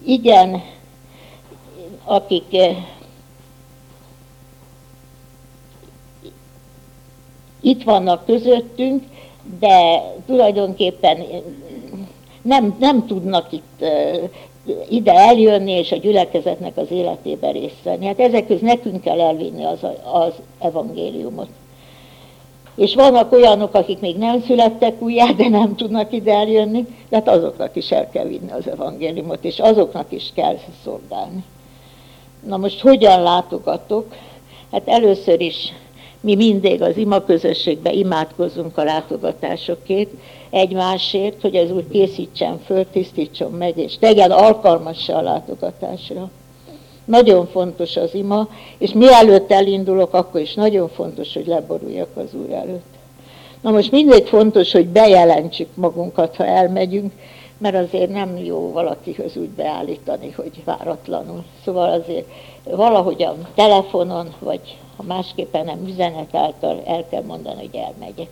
itt vannak közöttünk, de tulajdonképpen nem tudnak itt ide eljönni, és a gyülekezetnek az életébe részt venni. Hát ezek közül nekünk kell elvinni az evangéliumot. És vannak olyanok, akik még nem születtek újjá, de nem tudnak ide eljönni, de hát azoknak is el kell vinni az evangéliumot, és azoknak is kell szolgálni. Na most hogyan látogatok? Hát először is mi mindig az imaközösségben imádkozunk a látogatásokért, egymásért, hogy az Úr készítsen föl, tisztítson meg, és tegyen alkalmassá a látogatásra. Nagyon fontos az ima, és mielőtt elindulok, akkor is nagyon fontos, hogy leboruljak az Úr előtt. Na most mindig fontos, hogy bejelentsük magunkat, ha elmegyünk, mert azért nem jó valakihöz úgy beállítani, hogy váratlanul. Szóval azért valahogyan telefonon, vagy ha másképpen nem üzenet által el kell mondani, hogy elmegyek.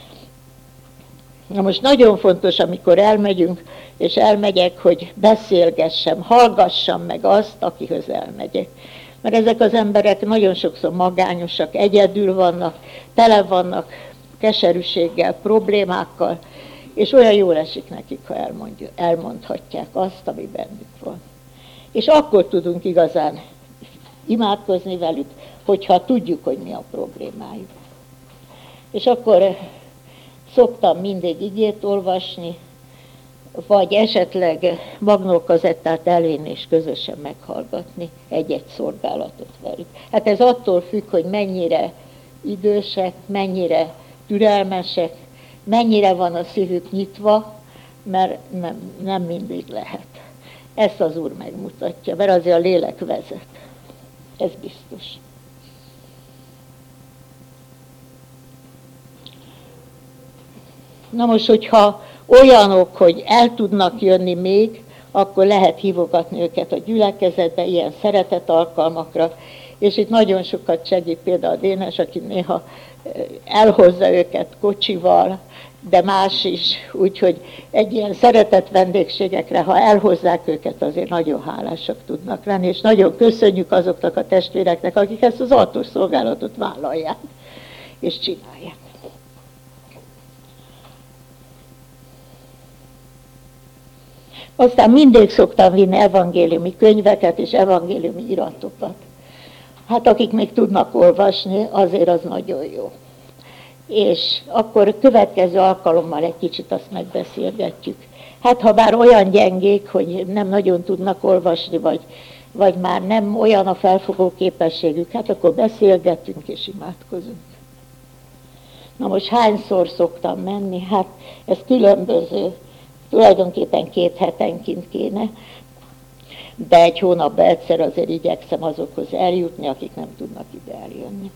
Na most nagyon fontos, amikor elmegyünk, és elmegyek, hogy beszélgessem, hallgassam meg azt, akihöz elmegyek. Mert ezek az emberek nagyon sokszor magányosak, egyedül vannak, tele vannak keserűséggel, problémákkal, és olyan jól esik nekik, ha elmondhatják azt, ami bennük van. És akkor tudunk igazán imádkozni velük, hogyha tudjuk, hogy mi a problémájuk. És akkor szoktam mindig igét olvasni, vagy esetleg magnókazettát elvinni és közösen meghallgatni egy-egy szolgálatot velük. Hát ez attól függ, hogy mennyire idősek, mennyire türelmesek, mennyire van a szívük nyitva, mert nem mindig lehet. Ezt az Úr megmutatja, mert azért a lélek vezet. Ez biztos. Na most, hogyha olyanok, hogy el tudnak jönni még, akkor lehet hívogatni őket a gyülekezetbe, ilyen szeretetalkalmakra, és itt nagyon sokat segít például a Dénes, aki néha elhozza őket kocsival, de más is, úgyhogy egy ilyen szeretett vendégségekre, ha elhozzák őket, azért nagyon hálásak tudnak lenni, és nagyon köszönjük azoknak a testvéreknek, akik ezt az altos szolgálatot vállalják, és csinálják. Aztán mindig szoktam vinni evangéliumi könyveket és evangéliumi iratokat. Hát akik még tudnak olvasni, azért az nagyon jó. És akkor következő alkalommal egy kicsit azt megbeszélgetjük. Hát ha bár olyan gyengék, hogy nem nagyon tudnak olvasni, vagy már nem olyan a felfogó képességük, hát akkor beszélgetünk és imádkozunk. Na most hányszor szoktam menni? Hát ez különböző. Tulajdonképpen 2 hetenként kéne, de egy hónapban egyszer azért igyekszem azokhoz eljutni, akik nem tudnak ide eljönni.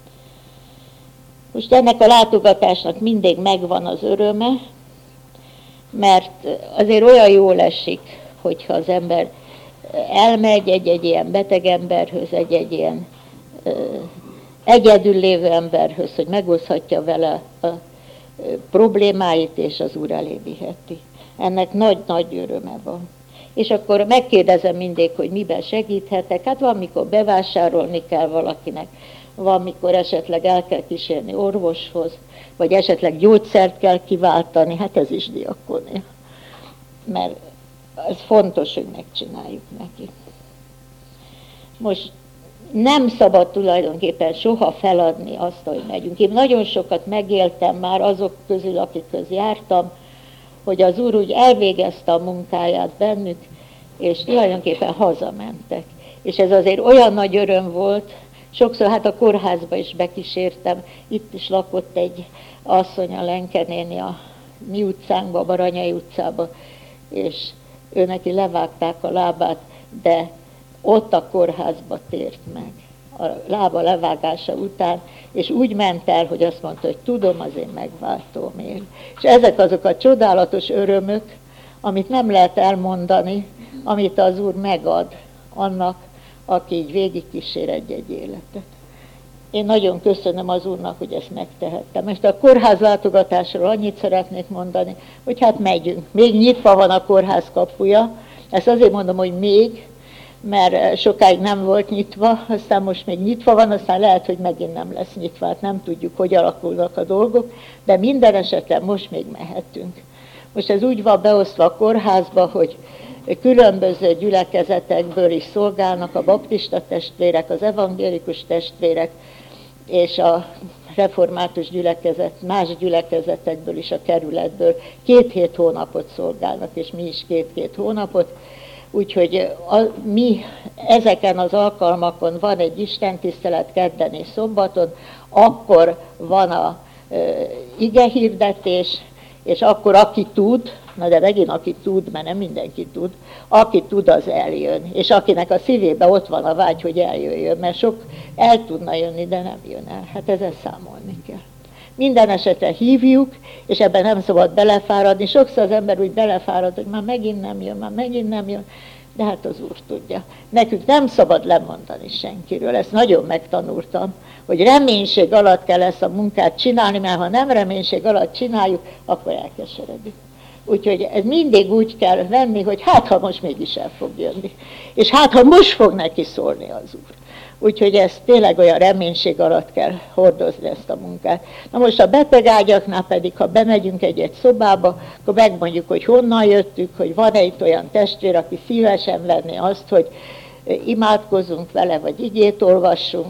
Most ennek a látogatásnak mindig megvan az öröme, mert azért olyan jól esik, hogyha az ember elmegy egy ilyen beteg emberhöz, egy ilyen egyedül lévő emberhöz, hogy megoszthatja vele a problémáit, és az Úr elé viheti. Ennek nagy-nagy öröme van. És akkor megkérdezem mindig, hogy miben segíthetek. Hát van, mikor bevásárolni kell valakinek, van, mikor esetleg el kell kísérni orvoshoz, vagy esetleg gyógyszert kell kiváltani, hát ez is diakónia. Mert ez fontos, hogy megcsináljuk neki. Most nem szabad tulajdonképpen soha feladni azt, hogy megyünk. Én nagyon sokat megéltem már azok közül, akikhez jártam, hogy az Úr úgy elvégezte a munkáját bennük, és tulajdonképpen hazamentek. És ez azért olyan nagy öröm volt, sokszor hát a kórházba is bekísértem, itt is lakott egy asszony, a Lenke néni a mi utcánkba, a Baranyai utcába, és ő neki levágták a lábát, de ott a kórházba tért meg a lába levágása után, és úgy ment el, hogy azt mondta, hogy tudom, az én megváltóm él. És ezek azok a csodálatos örömök, amit nem lehet elmondani, amit az Úr megad annak, aki így végigkísér egy-egy életet. Én nagyon köszönöm az Úrnak, hogy ezt megtehettem. Most a kórház látogatásról annyit szeretnék mondani, hogy hát megyünk. Még nyitva van a kórház kapuja, ezt azért mondom, hogy még, mert sokáig nem volt nyitva, aztán most még nyitva van, aztán lehet, hogy megint nem lesz nyitva, hát nem tudjuk, hogy alakulnak a dolgok, de minden esetben most még mehetünk. Most ez úgy van beosztva a kórházba, hogy különböző gyülekezetekből is szolgálnak a baptista testvérek, az evangélikus testvérek, és a református gyülekezet, más gyülekezetekből is, a kerületből 2 hónapot szolgálnak, és mi is 2 hónapot. Úgyhogy mi ezeken az alkalmakon van egy istentisztelet kedden és szombaton, akkor van a igehirdetés, és akkor aki tud, na de megint aki tud, mert nem mindenki tud, aki tud, az eljön. És akinek a szívében ott van a vágy, hogy eljöjjön, mert sok el tudna jönni, de nem jön el. Hát ezzel számolni kell. Minden esetre hívjuk, és ebben nem szabad belefáradni. Sokszor az ember úgy belefárad, hogy már megint nem jön, de hát az Úr tudja. Nekünk nem szabad lemondani senkiről, ezt nagyon megtanultam, hogy reménység alatt kell ezt a munkát csinálni, mert ha nem reménység alatt csináljuk, akkor elkeseredünk. Úgyhogy ez mindig úgy kell venni, hogy hát ha most mégis el fog jönni. És hát ha most fog neki szólni az Úr. Úgyhogy ezt tényleg olyan reménység alatt kell hordozni ezt a munkát. Na most a betegágyaknál pedig, ha bemegyünk egy szobába, akkor megmondjuk, hogy honnan jöttük, hogy van-e itt olyan testvér, aki szívesen venné azt, hogy imádkozzunk vele, vagy igét olvassunk.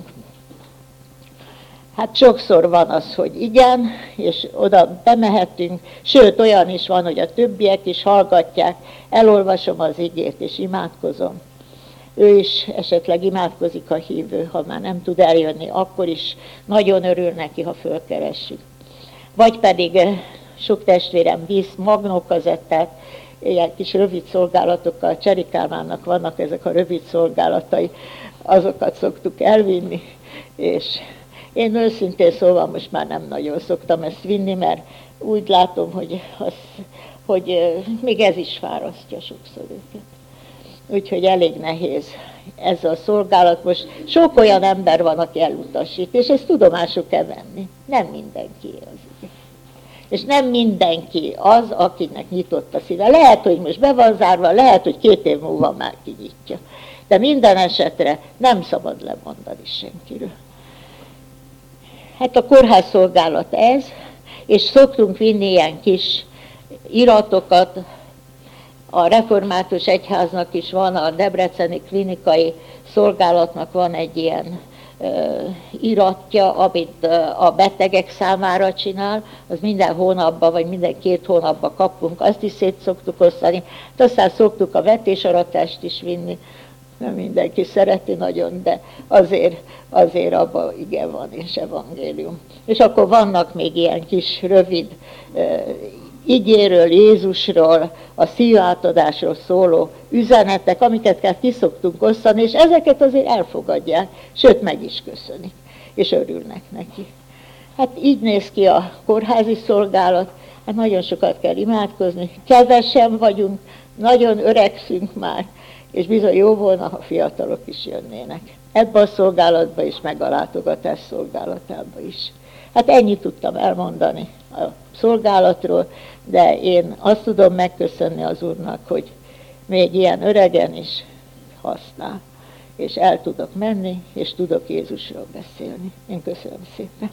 Hát sokszor van az, hogy igen, és oda bemehetünk, sőt olyan is van, hogy a többiek is hallgatják, elolvasom az igét és imádkozom. Ő is esetleg imádkozik, a hívő, ha már nem tud eljönni, akkor is nagyon örül neki, ha fölkeressük. Vagy pedig sok testvérem visz magnókazettát, ilyen kis rövid szolgálatokkal, Cseri Kálmánnak vannak ezek a rövid szolgálatai, azokat szoktuk elvinni, és én őszintén szóval most már nem nagyon szoktam ezt vinni, mert úgy látom, hogy még ez is fárasztja sokszor őket. Úgyhogy elég nehéz ez a szolgálat. Most sok olyan ember van, aki elutasít, és ezt tudomásul kell venni. Nem mindenki az. És nem mindenki az, akinek nyitott a szíve. Lehet, hogy most be van zárva, lehet, hogy 2 év múlva már kinyitja. De minden esetre nem szabad lemondani senkiről. Hát a kórházszolgálat ez, és szoktunk vinni ilyen kis iratokat. A református egyháznak is van, a debreceni klinikai szolgálatnak van egy ilyen iratja, amit a betegek számára csinál, az minden hónapban, vagy minden 2 hónapban kapunk, azt is szét szoktuk osztani. Aztán szoktuk a vetésaratást is vinni, nem mindenki szereti nagyon, de azért abban igen van, és evangélium. És akkor vannak még ilyen kis rövid igéről, Jézusról, a szívátadásról szóló üzenetek, amiket kell ki szoktunk osztani, és ezeket azért elfogadják, sőt meg is köszönik, és örülnek neki. Hát így néz ki a kórházi szolgálat, hát nagyon sokat kell imádkozni, kevesen vagyunk, nagyon öregszünk már, és bizony jó volna, ha fiatalok is jönnének. Ebben a szolgálatban is, meg a látogatás szolgálatában is. Hát ennyit tudtam elmondani a szolgálatról, de én azt tudom megköszönni az Úrnak, hogy még ilyen öregen is használ, és el tudok menni, és tudok Jézusról beszélni. Én köszönöm szépen.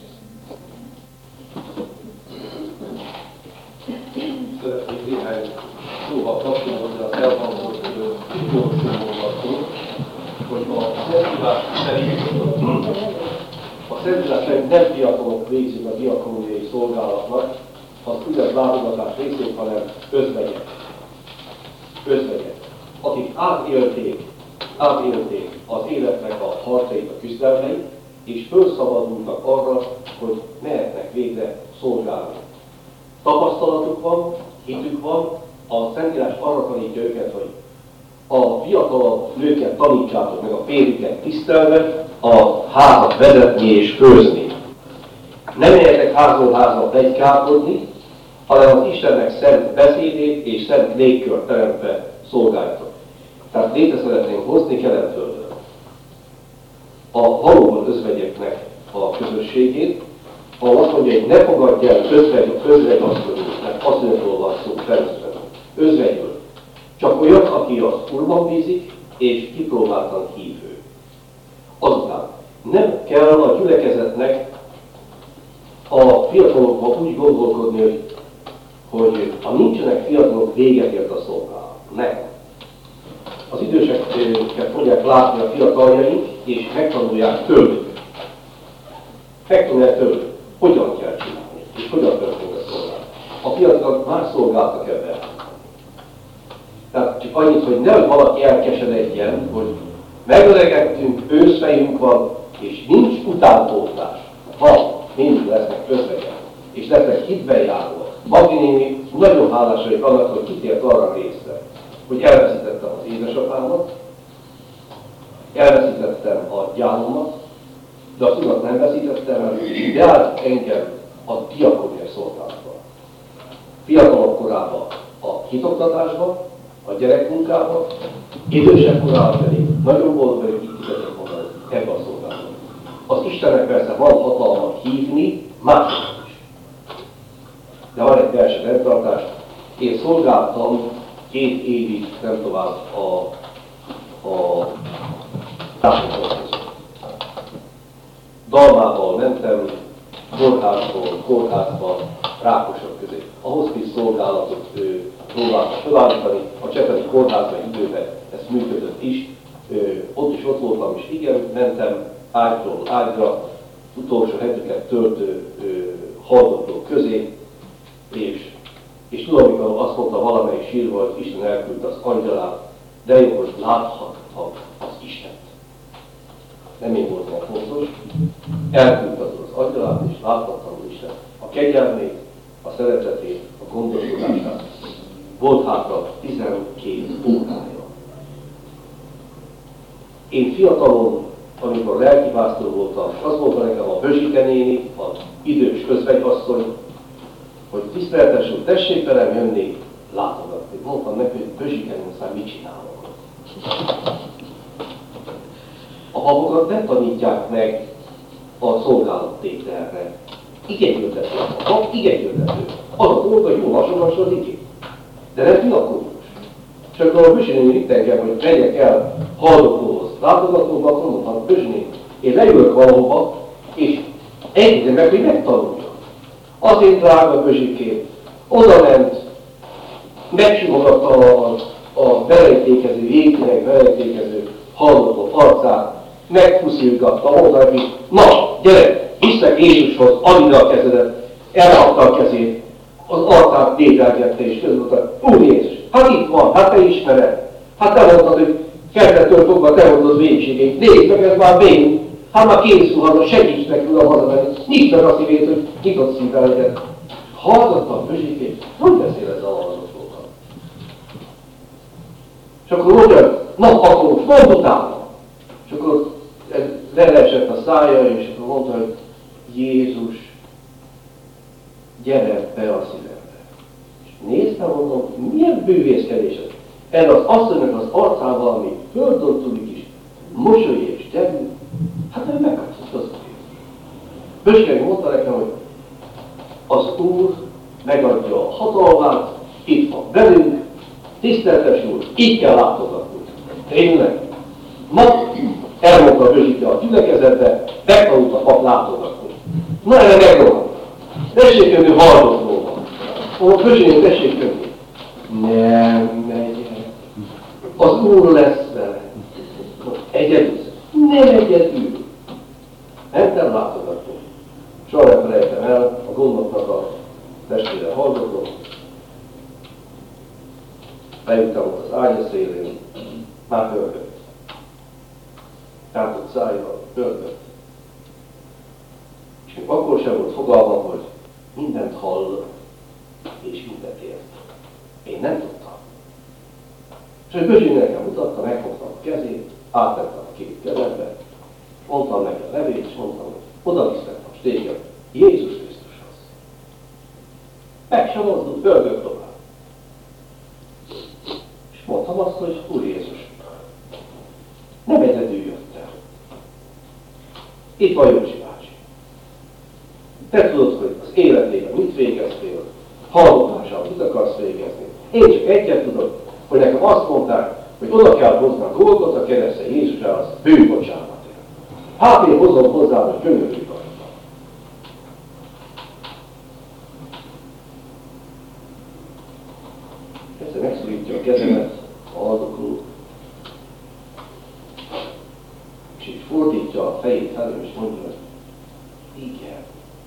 Szeretnék néhány szóval kapcsolatban az elhangolt utolsó mondatot, hogy a Szentírás szerint nem diakonok végzik a diakóniai szolgálatnak, az ügyes látogatás részét, hanem özvegyek, akik átélték az életnek a harcait, a küzdelmeit, és felszabadultak arra, hogy mehetnek végre szolgálni. Tapasztalatuk van, hitük van, a Szentírás arra tanítja őket, hogy a fiatalabb nőket tanítsátok meg a férjüket tisztelve, a házat vezetni és főzni. Nem menjetek házról házra pletykálkodni, hanem az Istennek szent beszédét és szent légkört teremtve szolgáljatok. Tehát létre szeretnénk hozni Keletföldön a valóban özvegyeknek a közösségét, ahol azt mondja, hogy ne fogadj el özvegyasszonyul, mert asszonyról van szó természetesen, özvegyről. Csak olyan, aki az Úrban bízik, és kipróbáltan hívő. Azután nem kell a gyülekezetnek a fiatalokban úgy gondolkodni, hogy ha nincsenek fiatalok, véget ért a szolgálat. Nem. Az időseket fogják látni a fiataljaink, és megtanulják tőlük. Megtanulják tőlük, hogyan kell csinálni, és hogyan történik a szolgálat. A fiatalok már szolgáltak ebben. Tehát csak annyit, hogy nem valaki elkeseredjen, hogy megöregedtünk, őszfejünk van, és nincs utánpótlás. Van, mindig lesznek özvegyek, és lesznek hitben járóak. Magdi nagyon hálás vagyok annak, hogy kitért arra részre, hogy elveszítettem az édesapámat, elveszítettem a gyánomat, de a tudat nem veszítettem el, és beállt engem a diakónia szolgálatba. Fiatalabb korában a hitoktatásban, a gyerekmunkában, idősebb korában pedig nagyon boldog vagyok itt tudok mondani ebben a szolgálatban. Az Istennek persze van hatalma hívni másokat is. De van egy belső rendtartás. Én szolgáltam 2 évig, nem tovább a társadalomhoz. Zalmával mentem, kórházból, kórházba, rákosok közé. A hospice szolgálatot próbálta felállítani, a Csepeli kórházban időben ez működött is. Ott voltam, és igen, mentem ágyról ágyra, utolsó hetüket töltő hallgatók közé, és tudom, amikor azt mondta valamelyik sírva, hogy Isten elküldte az angyalát, de jó, hogy láthattam az Istent. Nem én voltam a fontos, elküldte az angyalát, és láthattam az Istent. A kegyelmét, a szeretetét, a gondoskodását. Volt hátra 12 órája. Én fiatalon, amikor lelkipásztor voltam, és azt mondta nekem a Bözsike néni, az idős özvegyasszony, hogy tiszteletes úr, tessék velem jönni, látogatni. Mondtam neki, hogy Bözsike néni, mit csinálok. A papokat nem tanítják meg a szolgálattételre. Igényültető. A pap igényültető. Az a dolga, hogy jól hasonlassa az igény. De nem diakónus. És akkor a Bözsi néni itt engem, hogy menjek el hallgatóhoz, látogatóba, akkor mondtam, Bözsi néni, én leülök valahova, és egyre meg, hogy megtanuljak. Azért drága Bözsikém, oda ment, megsimogatta a belejtékező, jégvileg belejtékező hallgató arcát, megpuszilgatta, mondta neki, na, gyere, viszlek Jézushoz, add ide a kezedet, elrakta a kezét, az arcát dédelgette, és közölta, Úr Jézus, hát itt van, hát te ismered, hát te mondtad, hogy kezdettől fogva te mondod végségét, nézd meg, ez már vén, hát már készülhatod, segíts neki oda hazamenni, nyisd meg a szívét, hogy nyitott szívvel legyen. Hallgattam Bözsikét, hogy beszél ez a hallgatókkal? És akkor mondja, na akkor mondd utána. És akkor leleesett a szája, és akkor mondta, hogy Jézus, gyere be a szívembe. És néztem, mondom, milyen bűvészkedés ez? Ez az asszonynak az arcán valami földön túli kis mosoly és gyerű. Hát ő meghatott az Úr. Bözsike mondta nekem, hogy az Úr megadja a hatalmát, itt van velünk, tiszteletes Úr, így kell látogatni. Tényleg? Ma elmondta a Bözsike a gyülekezetbe, megtanult a pap látogatni. Na erre megrohantam. Tessék jönni hallgatóba. A Bözsike, tessék jönni. Nem megyek. Az Úr lesz vele. Egyedül. Nem egyedül. Mentem látogatni. Soha nem felejtem el, a gondoknak a testvére hallgatom. Beültem ott az ágya szélén, már pörgött. Tántott szájjal, pörgött. És még akkor sem volt fogalmam, hogy mindent hall, és mindent ért. Én nem tudtam. És hogy Bözsi nekem mutatta, megfogtam a kezét, átvettem a két kezembe, mondtam neki a nevét, és mondtam, hogy oda viszlek most téged Jézus Krisztushoz. Meg sem mozdult, pörgött tovább. És mondtam azt, hogy Úr Jézus, nem egyedül jöttem. Itt van Józsi bácsi. Te tudod, hogy az életében mit végeztél, hallotással mit akarsz végezni. Én csak egyet tudok, hogy nekem azt mondták, hogy oda kell hozni a dolgot a keresztre Jézusra, az bűnbocsánatért. Hát én hozom hozzá, hogy gyönyörű vagy. Egyszer megszorítja a kezemet a haldokló, és így fordítja a fejét felém, és mondja, hogy igen.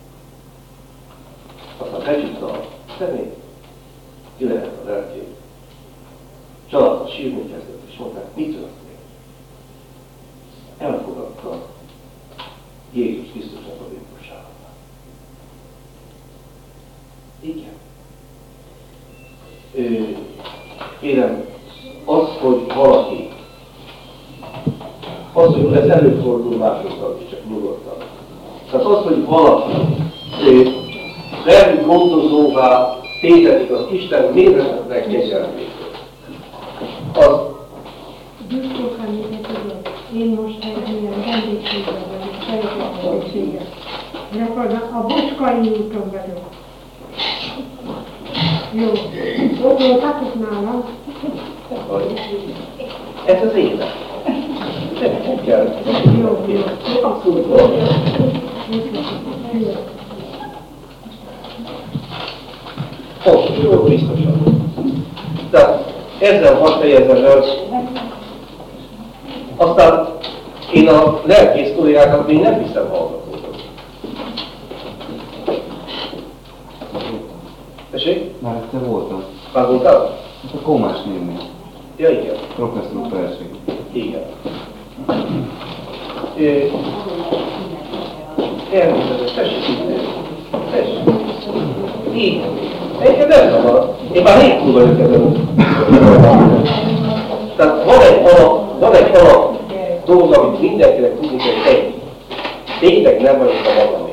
Aztán becsukta a szemét, ki lehet a lelkét. Családban sírni kezdett, és mondták, mi történt? Elfogadta Jézus Krisztusnak a bűnbocsánatot. Igen. Kérem, az, hogy valaki, az, hogy ez előfordul másokkal is, csak nyugodtan. Tehát az, hogy valaki lelki gondozóvá tétetik az Isten mérhetetlen kegyelmét. Az... Gyurcsókan én most egy ilyen vendégségben vagyok, szeretett vendégséget. És akkor a Bocskai úton vagyok. Jó. Ott voltatok nálam. Ez az élet. Nem kell. Jó. Abszolút. Jó, biztosan. Tehát ezzel most fejezem el. Aztán én a lelkész kollégákat még nem hiszem hallgatókat. Tessék? Már te voltál. Már voltál? Hát a Komás névnél. Ja, igen. Professzor felség. Igen. Elnézést, tessék. Így. Egyébként nem zavar. Én már rég túl vagyok ezen. Tehát van egy alap dolog, amit mindenkinek tudni kell, egy. Tényleg nem vagyok a magamé.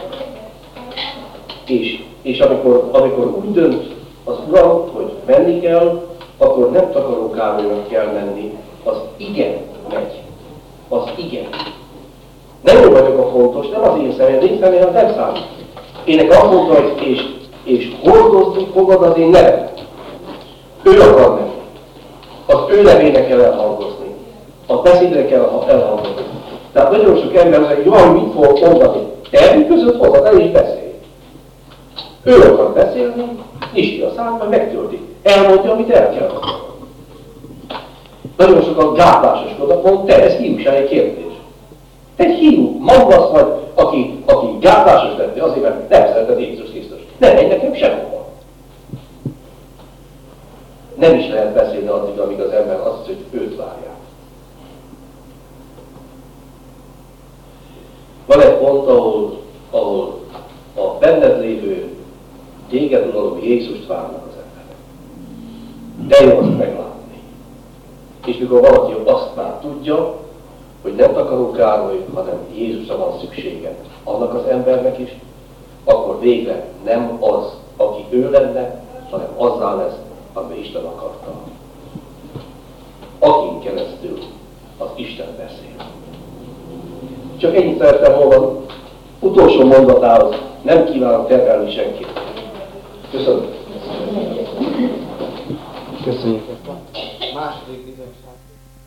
És amikor úgy dönt az Uram, hogy menni kell, akkor nem takarókárműnek kell menni. Az igen megy. Az igen. Nem én vagyok a fontos, nem az én személyem, nem számít. Ének azt mondta, hogy és hordozni fogod az én nevem. Ő akar menni. Az ő nevének kell elhangozni. A beszédre kell elhangozni. Tehát nagyon sok ember az, hogy jaj, mit fogok mondani. Te között hozad el és beszélj. Ő akar beszélni, nyisd a szám, majd megtölti. Elmondja, amit el kell mondani. Nagyon sokan gátlásoskodnak, mondom, te ez hiúság egy kérdés. Te egy hiú, magasz vagy, aki gátlásos lett, azért, mert nem szereted Jézus Krisztus. Nem megy nekem sehova. Nem is lehet beszélni addig, amíg az ember azt hisz, hogy őt várják. Van egy pont, ahol a benned lévő téged uraló Jézust várnak az emberek. De jó azt meglátni. És mikor valaki azt már tudja, hogy nem Takaró Károly, hanem Jézusra van szüksége annak az embernek is, akkor végre nem az, aki ő lenne, hanem azzá lesz, amiben Isten akarta. Akin keresztül az Isten beszél. Csak ennyit szerettem volna utolsó mondatához, nem kívánok terhelni senkit. Köszönöm. Köszönjük. Második bizottság.